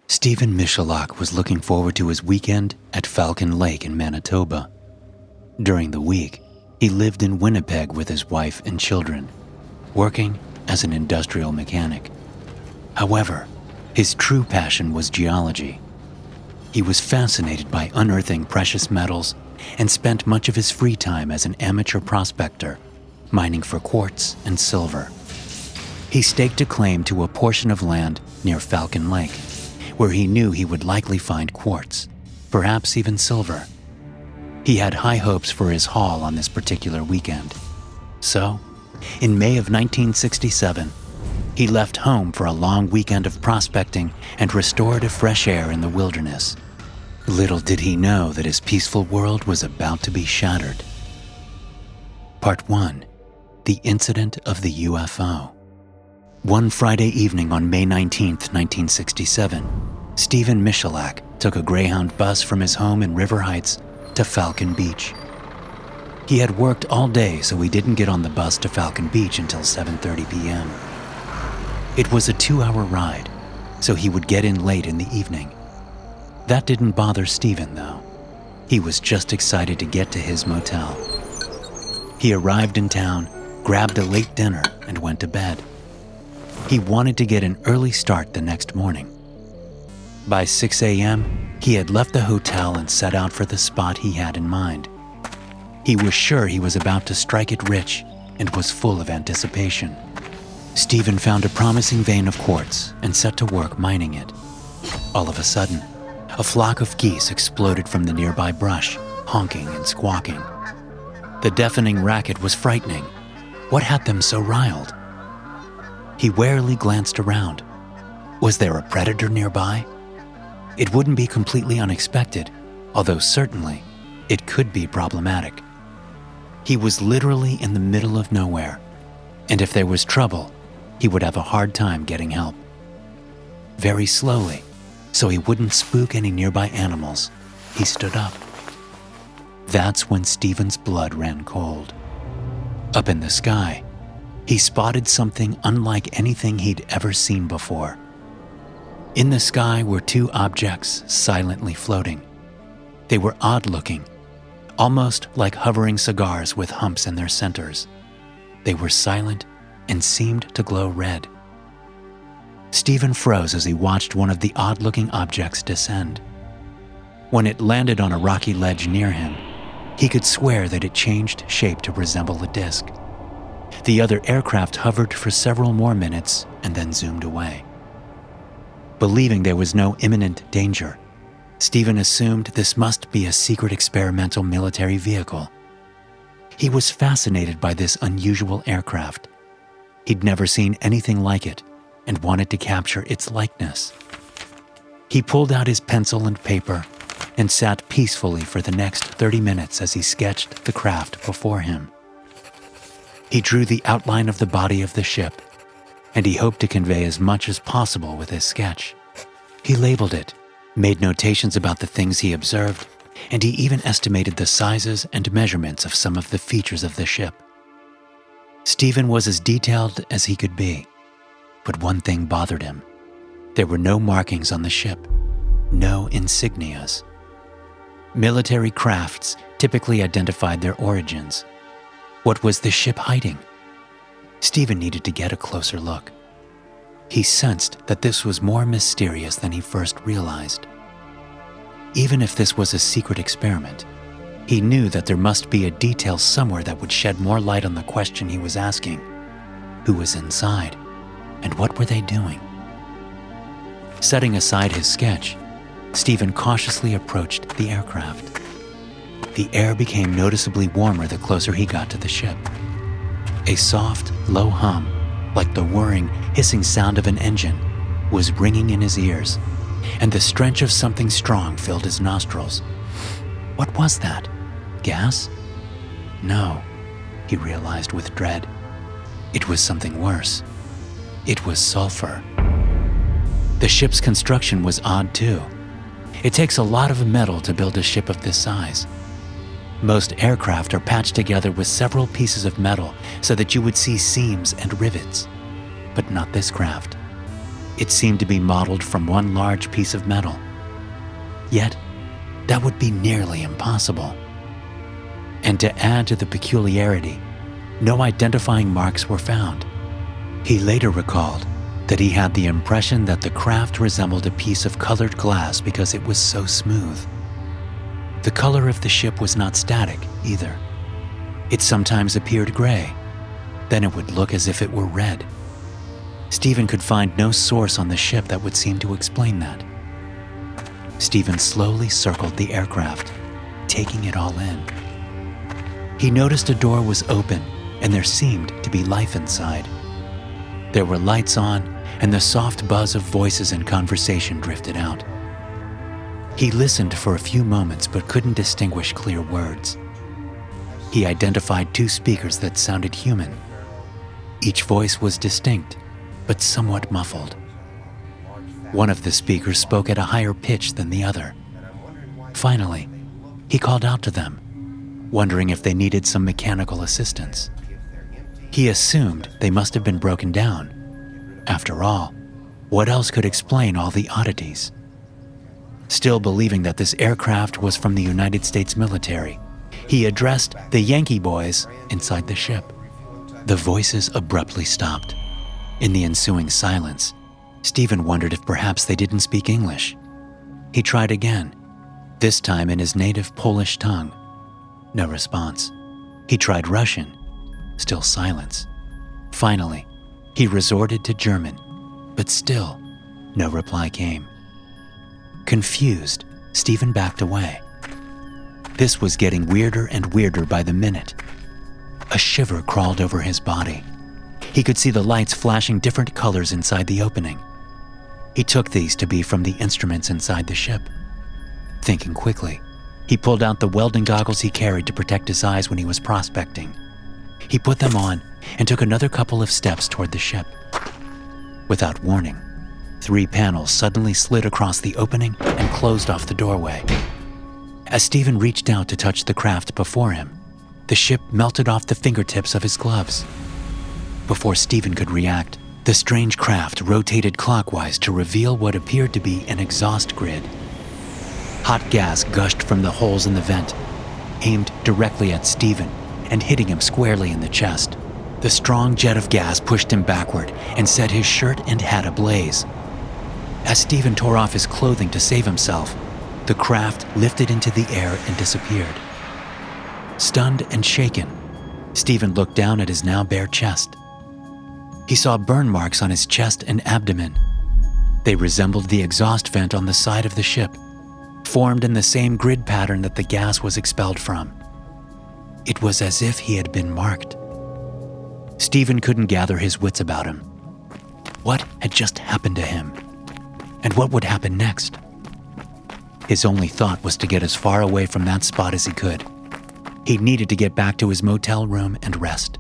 Stephen Michalak was looking forward to his weekend at Falcon Lake in Manitoba. During the week, he lived in Winnipeg with his wife and children, working as an industrial mechanic. However, his true passion was geology. He was fascinated by unearthing precious metals and spent much of his free time as an amateur prospector, mining for quartz and silver. He staked a claim to a portion of land near Falcon Lake, where he knew he would likely find quartz, perhaps even silver. He had high hopes for his haul on this particular weekend. So, in May of 1967, he left home for a long weekend of prospecting and restorative fresh air in the wilderness. Little did he know that his peaceful world was about to be shattered. Part 1. The Incident of the UFO. One Friday evening on May 19, 1967, Stephen Michalak took a Greyhound bus from his home in River Heights to Falcon Beach. He had worked all day, so he didn't get on the bus to Falcon Beach until 7:30 p.m. It was a 2-hour ride, so he would get in late in the evening. That didn't bother Stephen, though. He was just excited to get to his motel. He arrived in town, grabbed a late dinner, and went to bed. He wanted to get an early start the next morning. By 6 a.m., he had left the hotel and set out for the spot he had in mind. He was sure he was about to strike it rich and was full of anticipation. Stephen found a promising vein of quartz and set to work mining it. All of a sudden, a flock of geese exploded from the nearby brush, honking and squawking. The deafening racket was frightening. What had them so riled? He warily glanced around. Was there a predator nearby? It wouldn't be completely unexpected, although certainly it could be problematic. He was literally in the middle of nowhere, and if there was trouble, he would have a hard time getting help. Very slowly, so he wouldn't spook any nearby animals, he stood up. That's when Stephen's blood ran cold. Up in the sky, he spotted something unlike anything he'd ever seen before. In the sky were two objects silently floating. They were odd-looking, almost like hovering cigars with humps in their centers. They were silent and seemed to glow red. Stephen froze as he watched one of the odd-looking objects descend. When it landed on a rocky ledge near him, he could swear that it changed shape to resemble a disc. The other aircraft hovered for several more minutes and then zoomed away. Believing there was no imminent danger, Stephen assumed this must be a secret experimental military vehicle. He was fascinated by this unusual aircraft. He'd never seen anything like it and wanted to capture its likeness. He pulled out his pencil and paper and sat peacefully for the next 30 minutes as he sketched the craft before him. He drew the outline of the body of the ship, and he hoped to convey as much as possible with his sketch. He labeled it, made notations about the things he observed, and he even estimated the sizes and measurements of some of the features of the ship. Stephen was as detailed as he could be, but one thing bothered him. There were no markings on the ship, no insignias. Military crafts typically identified their origins. What was the ship hiding? Stephen needed to get a closer look. He sensed that this was more mysterious than he first realized. Even if this was a secret experiment, he knew that there must be a detail somewhere that would shed more light on the question he was asking. Who was inside, and what were they doing? Setting aside his sketch, Stephen cautiously approached the aircraft. The air became noticeably warmer the closer he got to the ship. A soft, low hum, like the whirring, hissing sound of an engine, was ringing in his ears, and the stench of something strong filled his nostrils. What was that? Gas? No, he realized with dread. It was something worse. It was sulfur. The ship's construction was odd too. It takes a lot of metal to build a ship of this size. Most aircraft are patched together with several pieces of metal so that you would see seams and rivets. But not this craft. It seemed to be modeled from one large piece of metal. Yet, that would be nearly impossible. And to add to the peculiarity, no identifying marks were found. He later recalled that he had the impression that the craft resembled a piece of colored glass because it was so smooth. The color of the ship was not static either. It sometimes appeared gray, then it would look as if it were red. Stephen could find no source on the ship that would seem to explain that. Stephen slowly circled the aircraft, taking it all in. He noticed a door was open and there seemed to be life inside. There were lights on and the soft buzz of voices and conversation drifted out. He listened for a few moments but couldn't distinguish clear words. He identified two speakers that sounded human. Each voice was distinct, but somewhat muffled. One of the speakers spoke at a higher pitch than the other. Finally, he called out to them, wondering if they needed some mechanical assistance. He assumed they must have been broken down. After all, what else could explain all the oddities? Still believing that this aircraft was from the United States military, he addressed the Yankee boys inside the ship. The voices abruptly stopped. In the ensuing silence, Stephen wondered if perhaps they didn't speak English. He tried again, this time in his native Polish tongue. No response. He tried Russian. Still silence. Finally, he resorted to German, but still, no reply came. Confused, Stephen backed away. This was getting weirder and weirder by the minute. A shiver crawled over his body. He could see the lights flashing different colors inside the opening. He took these to be from the instruments inside the ship. Thinking quickly, he pulled out the welding goggles he carried to protect his eyes when he was prospecting. He put them on and took another couple of steps toward the ship. Without warning, 3 panels suddenly slid across the opening and closed off the doorway. As Stephen reached out to touch the craft before him, the ship melted off the fingertips of his gloves. Before Stephen could react, the strange craft rotated clockwise to reveal what appeared to be an exhaust grid. Hot gas gushed from the holes in the vent, aimed directly at Stephen and hitting him squarely in the chest. The strong jet of gas pushed him backward and set his shirt and hat ablaze. As Stephen tore off his clothing to save himself, the craft lifted into the air and disappeared. Stunned and shaken, Stephen looked down at his now bare chest. He saw burn marks on his chest and abdomen. They resembled the exhaust vent on the side of the ship, formed in the same grid pattern that the gas was expelled from. It was as if he had been marked. Stephen couldn't gather his wits about him. What had just happened to him? And what would happen next? His only thought was to get as far away from that spot as he could. He needed to get back to his motel room and rest.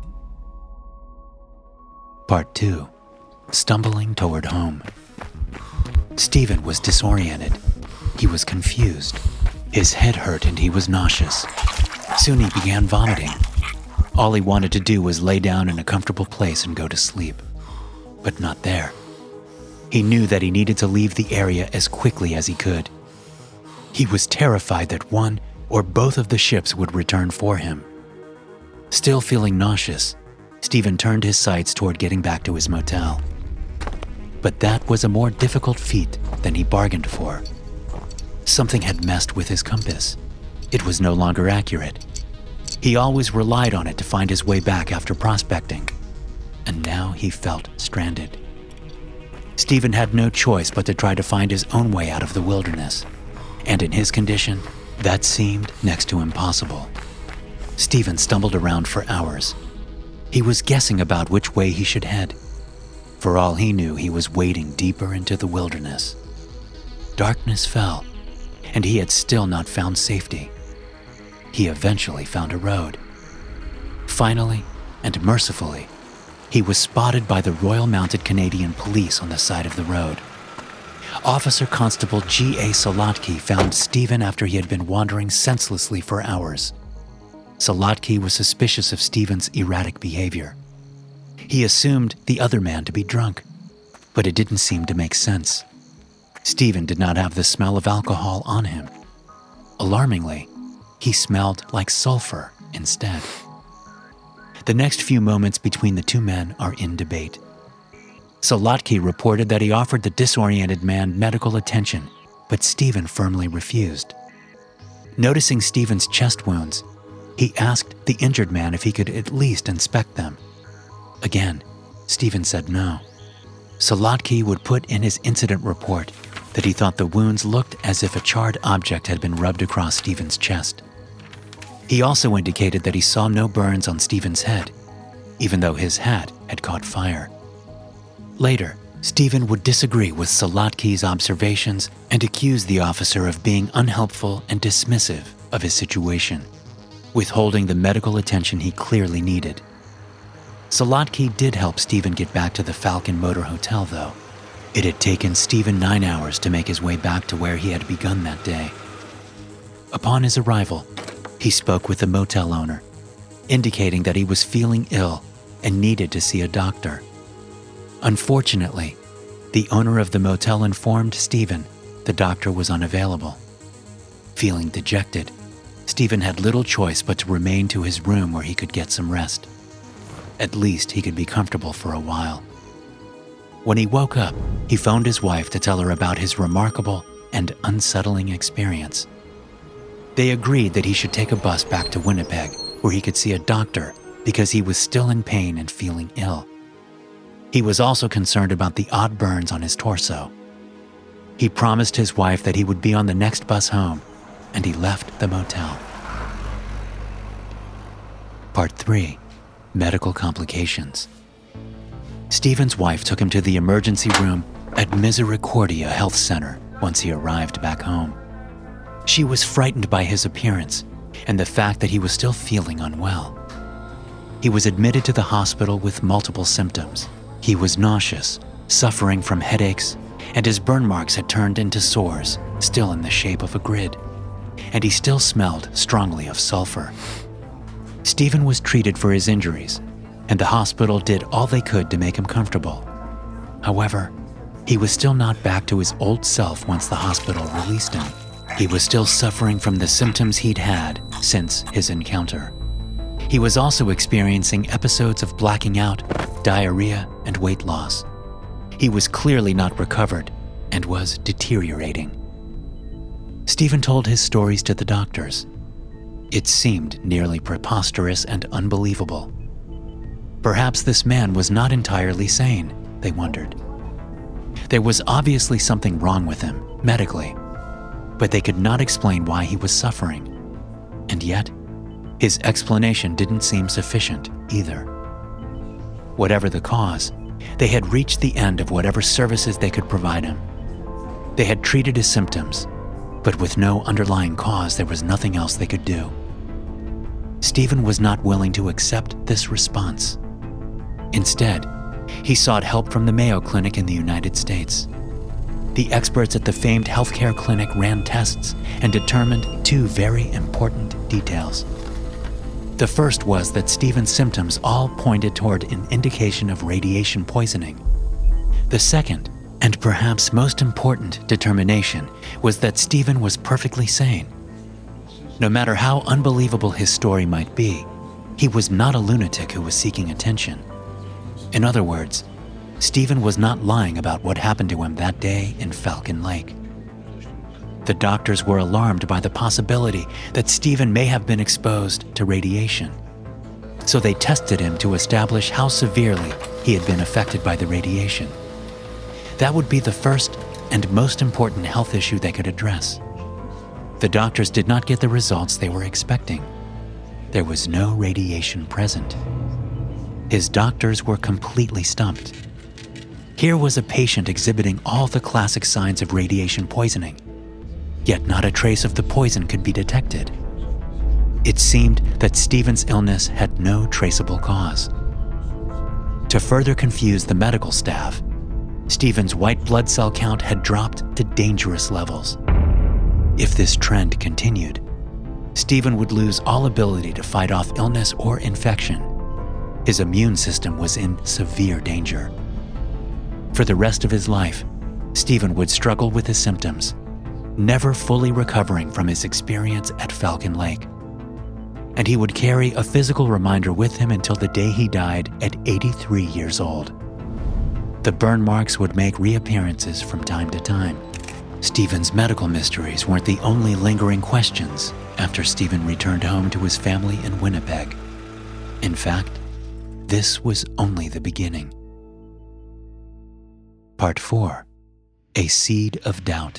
Part 2. Stumbling toward home. Stephen was disoriented. He was confused. His head hurt and he was nauseous. Soon he began vomiting. All he wanted to do was lay down in a comfortable place and go to sleep. But not there. He knew that he needed to leave the area as quickly as he could. He was terrified that one or both of the ships would return for him. Still feeling nauseous, Stephen turned his sights toward getting back to his motel. But that was a more difficult feat than he bargained for. Something had messed with his compass. It was no longer accurate. He always relied on it to find his way back after prospecting, and now he felt stranded. Stephen had no choice but to try to find his own way out of the wilderness, and in his condition, that seemed next to impossible. Stephen stumbled around for hours. He was guessing about which way he should head. For all he knew, he was wading deeper into the wilderness. Darkness fell, and he had still not found safety. He eventually found a road. Finally, and mercifully, he was spotted by the Royal Mounted Canadian Police on the side of the road. Officer Constable G.A. Solotki found Stephen after he had been wandering senselessly for hours. Solotki was suspicious of Stephen's erratic behavior. He assumed the other man to be drunk. but it didn't seem to make sense. Stephen did not have the smell of alcohol on him. Alarmingly, he smelled like sulfur instead. The next few moments between the two men are in debate. Solotky reported that he offered the disoriented man medical attention, but Stephen firmly refused. Noticing Stephen's chest wounds, he asked the injured man if he could at least inspect them. Again, Stephen said no. Solotky would put in his incident report that he thought the wounds looked as if a charred object had been rubbed across Stephen's chest. He also indicated that he saw no burns on Stephen's head, even though his hat had caught fire. Later, Stephen would disagree with Solotky's observations and accuse the officer of being unhelpful and dismissive of his situation, withholding the medical attention he clearly needed. Solotky did help Stephen get back to the Falcon Motor Hotel, though. It had taken Stephen 9 hours to make his way back to where he had begun that day. Upon his arrival, he spoke with the motel owner, indicating that he was feeling ill and needed to see a doctor. Unfortunately, the owner of the motel informed Stephen the doctor was unavailable. Feeling dejected, Stephen had little choice but to remain to his room where he could get some rest. At least he could be comfortable for a while. When he woke up, he phoned his wife to tell her about his remarkable and unsettling experience. They agreed that he should take a bus back to Winnipeg, where he could see a doctor because he was still in pain and feeling ill. He was also concerned about the odd burns on his torso. He promised his wife that he would be on the next bus home, and he left the motel. Part 3. Medical complications. Stephen's wife took him to the emergency room at Misericordia Health Center once he arrived back home. She was frightened by his appearance and the fact that he was still feeling unwell. He was admitted to the hospital with multiple symptoms. He was nauseous, suffering from headaches, and his burn marks had turned into sores, still in the shape of a grid, and he still smelled strongly of sulfur. Stephen was treated for his injuries, and the hospital did all they could to make him comfortable. However, he was still not back to his old self once the hospital released him. He was still suffering from the symptoms he'd had since his encounter. He was also experiencing episodes of blacking out, diarrhea, and weight loss. He was clearly not recovered and was deteriorating. Stephen told his stories to the doctors. It seemed nearly preposterous and unbelievable. Perhaps this man was not entirely sane, they wondered. There was obviously something wrong with him, medically, but they could not explain why he was suffering. And yet, his explanation didn't seem sufficient either. Whatever the cause, they had reached the end of whatever services they could provide him. They had treated his symptoms, but with no underlying cause, there was nothing else they could do. Stephen was not willing to accept this response. Instead, he sought help from the Mayo Clinic in the United States. The experts at the famed healthcare clinic ran tests and determined 2 very important details. The first was that Stephen's symptoms all pointed toward an indication of radiation poisoning. The second, and perhaps most important determination, was that Stephen was perfectly sane. No matter how unbelievable his story might be, he was not a lunatic who was seeking attention. In other words, Stephen was not lying about what happened to him that day in Falcon Lake. The doctors were alarmed by the possibility that Stephen may have been exposed to radiation. So they tested him to establish how severely he had been affected by the radiation. That would be the first and most important health issue they could address. The doctors did not get the results they were expecting. There was no radiation present. His doctors were completely stumped. Here was a patient exhibiting all the classic signs of radiation poisoning, yet not a trace of the poison could be detected. It seemed that Stephen's illness had no traceable cause. To further confuse the medical staff, Stephen's white blood cell count had dropped to dangerous levels. If this trend continued, Stephen would lose all ability to fight off illness or infection. His immune system was in severe danger. For the rest of his life, Stephen would struggle with his symptoms, never fully recovering from his experience at Falcon Lake. And he would carry a physical reminder with him until the day he died at 83 years old. The burn marks would make reappearances from time to time. Stephen's medical mysteries weren't the only lingering questions after Stephen returned home to his family in Winnipeg. In fact, this was only the beginning. Part 4. A Seed of Doubt.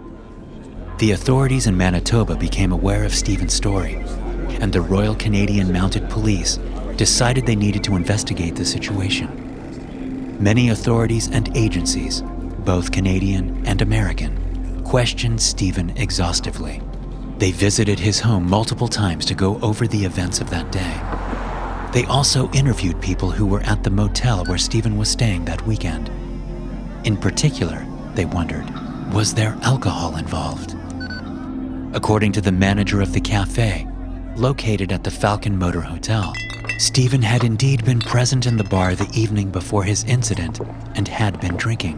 The authorities in Manitoba became aware of Stephen's story, and the Royal Canadian Mounted Police decided they needed to investigate the situation. Many authorities and agencies, both Canadian and American, questioned Stephen exhaustively. They visited his home multiple times to go over the events of that day. They also interviewed people who were at the motel where Stephen was staying that weekend. In particular, they wondered, was there alcohol involved? According to the manager of the cafe, located at the Falcon Motor Hotel, Stephen had indeed been present in the bar the evening before his incident and had been drinking.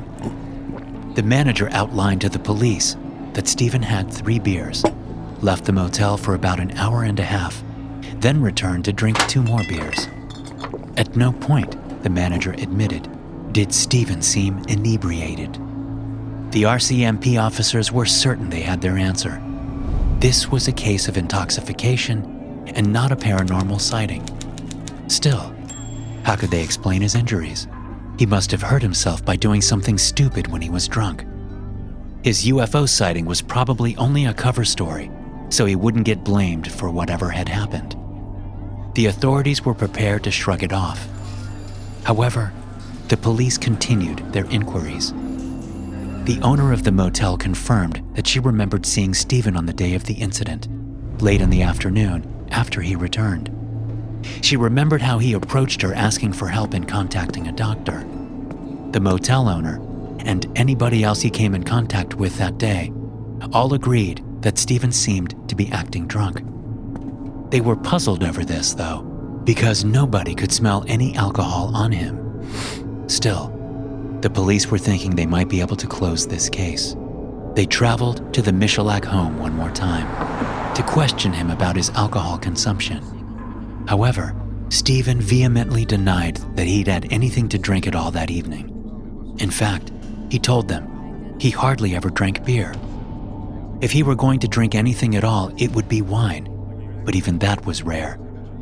The manager outlined to the police that Stephen had 3 beers, left the motel for about an hour and a half, then returned to drink 2 more beers. At no point, the manager admitted, did Stephen seem inebriated. The RCMP officers were certain they had their answer. This was a case of intoxication and not a paranormal sighting. Still, how could they explain his injuries? He must have hurt himself by doing something stupid when he was drunk. His UFO sighting was probably only a cover story, so he wouldn't get blamed for whatever had happened. The authorities were prepared to shrug it off. However, the police continued their inquiries. The owner of the motel confirmed that she remembered seeing Stephen on the day of the incident, late in the afternoon after he returned. She remembered how he approached her asking for help in contacting a doctor. The motel owner, and anybody else he came in contact with that day, all agreed that Stephen seemed to be acting drunk. They were puzzled over this, though, because nobody could smell any alcohol on him. Still, the police were thinking they might be able to close this case. They traveled to the Michalak home one more time to question him about his alcohol consumption. However, Stephen vehemently denied that he'd had anything to drink at all that evening. In fact, he told them he hardly ever drank beer. If he were going to drink anything at all, it would be wine, but even that was rare.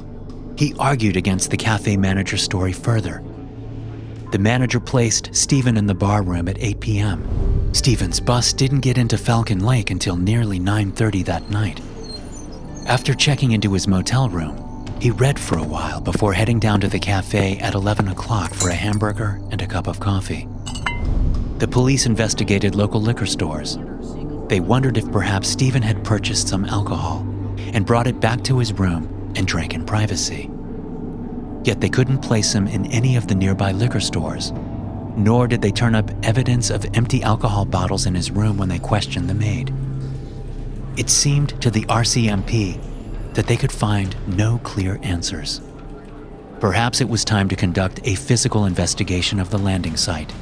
He argued against the cafe manager's story further. The manager placed Stephen in the bar room at 8 p.m. Stephen's bus didn't get into Falcon Lake until nearly 9:30 that night. After checking into his motel room, he read for a while before heading down to the cafe at 11 o'clock for a hamburger and a cup of coffee. The police investigated local liquor stores. They wondered if perhaps Stephen had purchased some alcohol and brought it back to his room and drank in privacy. Yet they couldn't place him in any of the nearby liquor stores, nor did they turn up evidence of empty alcohol bottles in his room when they questioned the maid. It seemed to the RCMP that they could find no clear answers. Perhaps it was time to conduct a physical investigation of the landing site.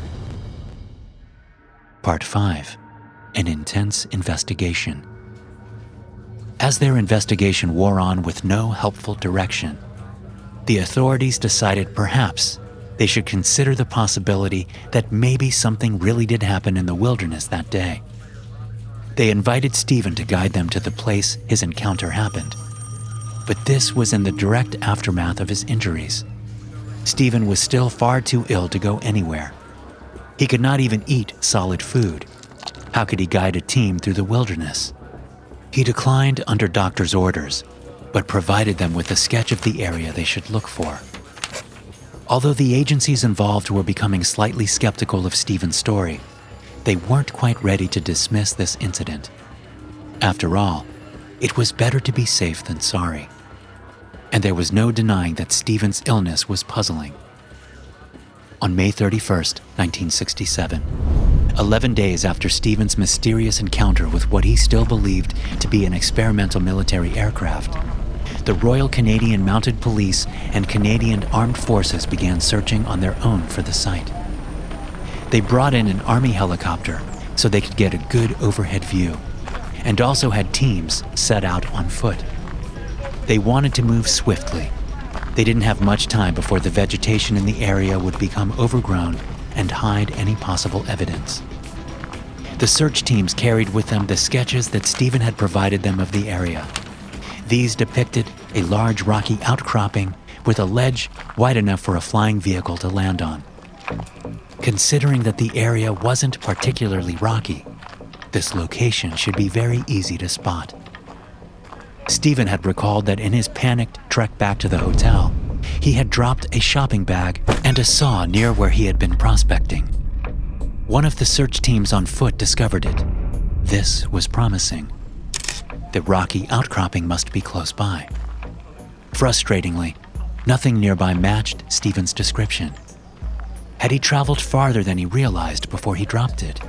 Part 5. An intense investigation. As their investigation wore on with no helpful direction, the authorities decided perhaps they should consider the possibility that maybe something really did happen in the wilderness that day. They invited Stephen to guide them to the place his encounter happened. But this was in the direct aftermath of his injuries. Stephen was still far too ill to go anywhere. He could not even eat solid food. How could he guide a team through the wilderness? He declined under doctor's orders, but provided them with a sketch of the area they should look for. Although the agencies involved were becoming slightly skeptical of Stephen's story, they weren't quite ready to dismiss this incident. After all, it was better to be safe than sorry. And there was no denying that Stephen's illness was puzzling. On May 31st, 1967, 11 days after Stephen's mysterious encounter with what he still believed to be an experimental military aircraft, the Royal Canadian Mounted Police and Canadian Armed Forces began searching on their own for the site. They brought in an Army helicopter so they could get a good overhead view, and also had teams set out on foot. They wanted to move swiftly. They didn't have much time before the vegetation in the area would become overgrown and hide any possible evidence. The search teams carried with them the sketches that Stephen had provided them of the area. These depicted a large rocky outcropping with a ledge wide enough for a flying vehicle to land on. Considering that the area wasn't particularly rocky, this location should be very easy to spot. Stephen had recalled that in his panicked trek back to the hotel, he had dropped a shopping bag and a saw near where he had been prospecting. One of the search teams on foot discovered it. This was promising. The rocky outcropping must be close by. Frustratingly, nothing nearby matched Stephen's description. Had he traveled farther than he realized before he dropped it?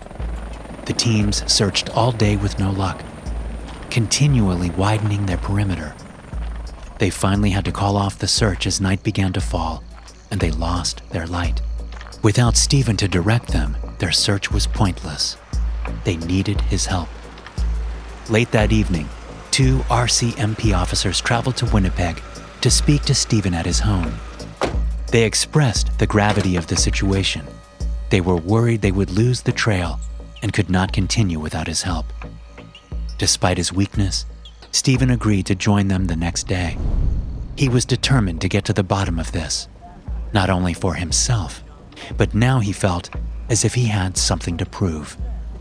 The teams searched all day with no luck, continually widening their perimeter. They finally had to call off the search as night began to fall, and they lost their light. Without Stephen to direct them, their search was pointless. They needed his help. Late that evening, 2 RCMP officers traveled to Winnipeg to speak to Stephen at his home. They expressed the gravity of the situation. They were worried they would lose the trail and could not continue without his help. Despite his weakness, Stephen agreed to join them the next day. He was determined to get to the bottom of this, not only for himself, but now he felt as if he had something to prove.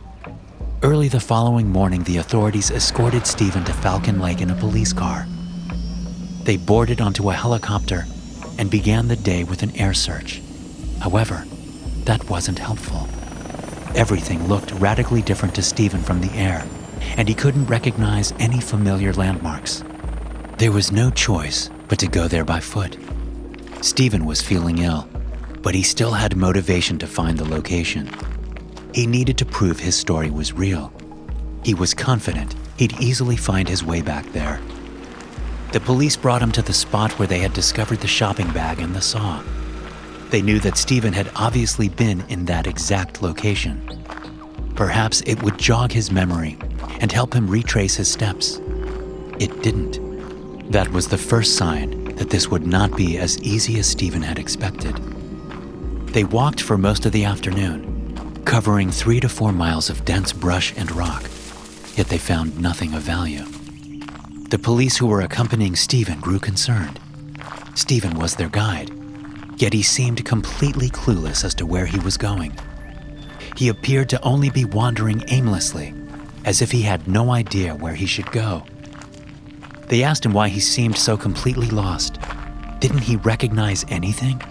Early the following morning, the authorities escorted Stephen to Falcon Lake in a police car. They boarded onto a helicopter and began the day with an air search. However, that wasn't helpful. Everything looked radically different to Stephen from the air, and he couldn't recognize any familiar landmarks. There was no choice but to go there by foot. Stephen was feeling ill, but he still had motivation to find the location. He needed to prove his story was real. He was confident he'd easily find his way back there. The police brought him to the spot where they had discovered the shopping bag and the saw. They knew that Stephen had obviously been in that exact location. Perhaps it would jog his memory and help him retrace his steps. It didn't. That was the first sign that this would not be as easy as Stephen had expected. They walked for most of the afternoon, covering 3 to 4 miles of dense brush and rock, yet they found nothing of value. The police who were accompanying Stephen grew concerned. Stephen was their guide, yet he seemed completely clueless as to where he was going. He appeared to only be wandering aimlessly, as if he had no idea where he should go. They asked him why he seemed so completely lost. Didn't he recognize anything?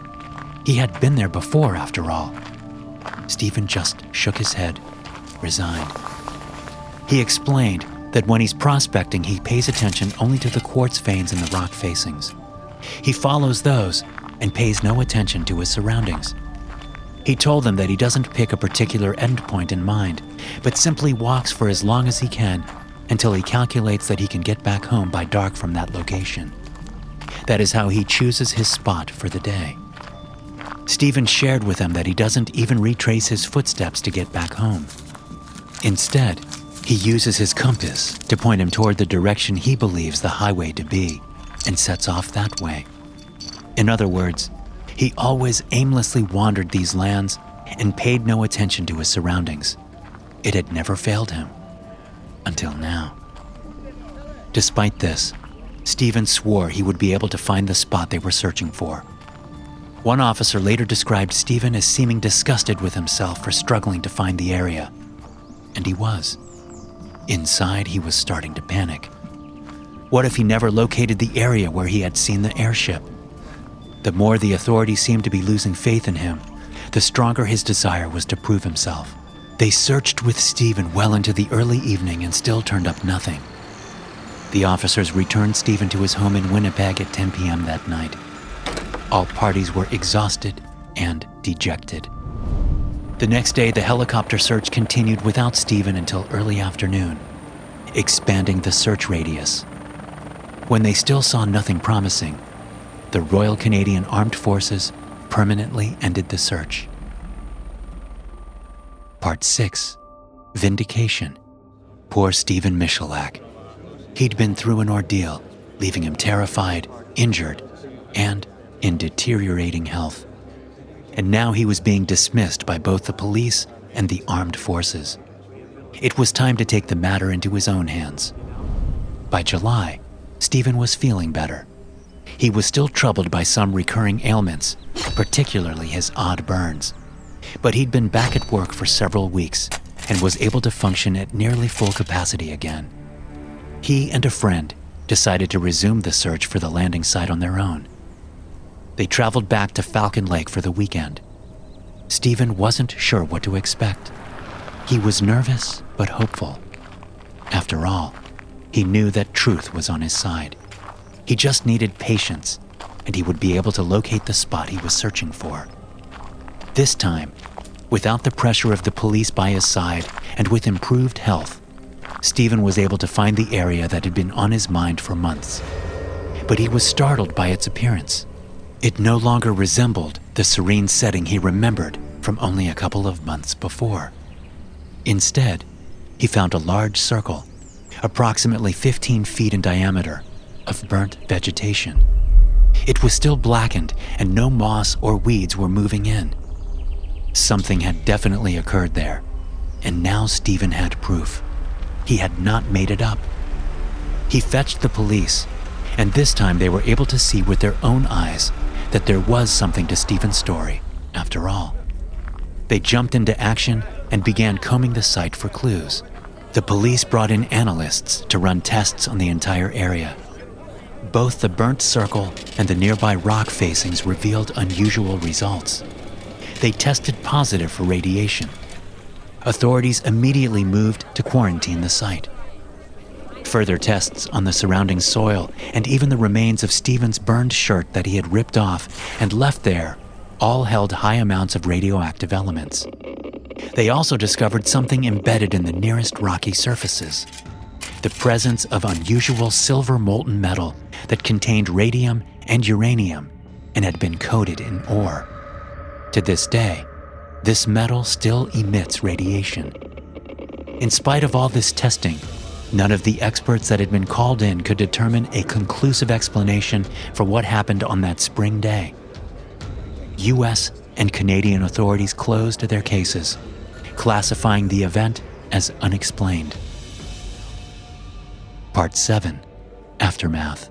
He had been there before, after all. Stephen just shook his head, resigned. He explained that when he's prospecting, he pays attention only to the quartz veins in the rock facings. He follows those and pays no attention to his surroundings. He told them that he doesn't pick a particular endpoint in mind, but simply walks for as long as he can until he calculates that he can get back home by dark from that location. That is how he chooses his spot for the day. Stephen shared with them that he doesn't even retrace his footsteps to get back home. Instead, he uses his compass to point him toward the direction he believes the highway to be, and sets off that way. In other words, he always aimlessly wandered these lands and paid no attention to his surroundings. It had never failed him. Until now. Despite this, Stephen swore he would be able to find the spot they were searching for. One officer later described Stephen as seeming disgusted with himself for struggling to find the area. And he was. Inside, he was starting to panic. What if he never located the area where he had seen the airship? The more the authorities seemed to be losing faith in him, the stronger his desire was to prove himself. They searched with Stephen well into the early evening and still turned up nothing. The officers returned Stephen to his home in Winnipeg at 10 p.m. that night. All parties were exhausted and dejected. The next day, the helicopter search continued without Stephen until early afternoon, expanding the search radius. When they still saw nothing promising, the Royal Canadian Armed Forces permanently ended the search. Part 6. Vindication. Poor Stephen Michalak. He'd been through an ordeal, leaving him terrified, injured, and in deteriorating health. And now he was being dismissed by both the police and the armed forces. It was time to take the matter into his own hands. By July, Stephen was feeling better. He was still troubled by some recurring ailments, particularly his odd burns. But he'd been back at work for several weeks and was able to function at nearly full capacity again. He and a friend decided to resume the search for the landing site on their own. They traveled back to Falcon Lake for the weekend. Stephen wasn't sure what to expect. He was nervous but hopeful. After all, he knew that truth was on his side. He just needed patience, and he would be able to locate the spot he was searching for. This time, without the pressure of the police by his side and with improved health, Stephen was able to find the area that had been on his mind for months. But he was startled by its appearance. It no longer resembled the serene setting he remembered from only a couple of months before. Instead, he found a large circle, approximately 15 feet in diameter, of burnt vegetation. It was still blackened and no moss or weeds were moving in. Something had definitely occurred there, and now Stephen had proof. He had not made it up. He fetched the police, and this time they were able to see with their own eyes that there was something to Stephen's story, after all. They jumped into action and began combing the site for clues. The police brought in analysts to run tests on the entire area. Both the burnt circle and the nearby rock facings revealed unusual results. They tested positive for radiation. Authorities immediately moved to quarantine the site. Further tests on the surrounding soil and even the remains of Stephen's burned shirt that he had ripped off and left there all held high amounts of radioactive elements. They also discovered something embedded in the nearest rocky surfaces: the presence of unusual silver molten metal that contained radium and uranium and had been coated in ore. To this day, this metal still emits radiation. In spite of all this testing, none of the experts that had been called in could determine a conclusive explanation for what happened on that spring day. U.S. and Canadian authorities closed their cases, classifying the event as unexplained. Part 7. Aftermath.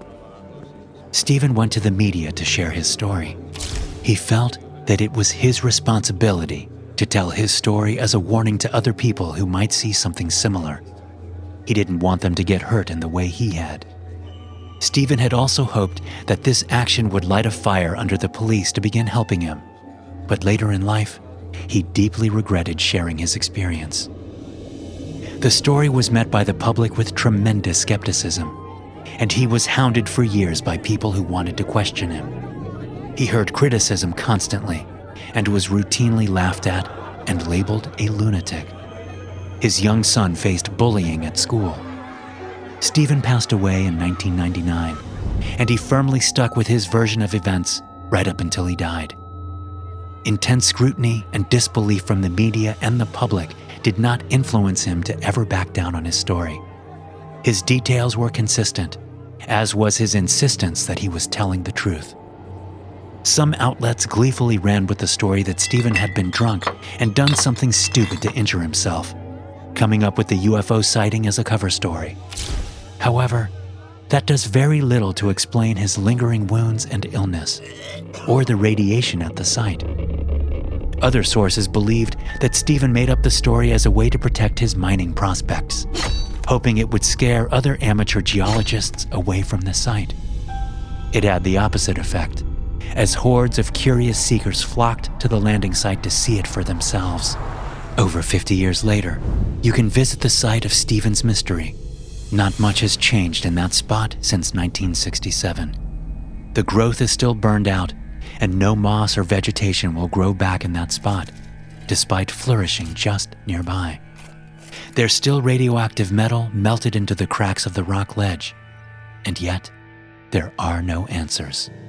Stephen went to the media to share his story. He felt that it was his responsibility to tell his story as a warning to other people who might see something similar. He didn't want them to get hurt in the way he had. Stephen had also hoped that this action would light a fire under the police to begin helping him. But later in life, he deeply regretted sharing his experience. The story was met by the public with tremendous skepticism, and he was hounded for years by people who wanted to question him. He heard criticism constantly and was routinely laughed at and labeled a lunatic. His young son faced bullying at school. Stephen passed away in 1999, and he firmly stuck with his version of events right up until he died. Intense scrutiny and disbelief from the media and the public did not influence him to ever back down on his story. His details were consistent, as was his insistence that he was telling the truth. Some outlets gleefully ran with the story that Stephen had been drunk and done something stupid to injure himself, coming up with the UFO sighting as a cover story. However, that does very little to explain his lingering wounds and illness, or the radiation at the site. Other sources believed that Stephen made up the story as a way to protect his mining prospects, hoping it would scare other amateur geologists away from the site. It had the opposite effect, as hordes of curious seekers flocked to the landing site to see it for themselves. Over 50 years later, you can visit the site of Stephen's mystery. Not much has changed in that spot since 1967. The growth is still burned out, and no moss or vegetation will grow back in that spot, despite flourishing just nearby. There's still radioactive metal melted into the cracks of the rock ledge, and yet there are no answers.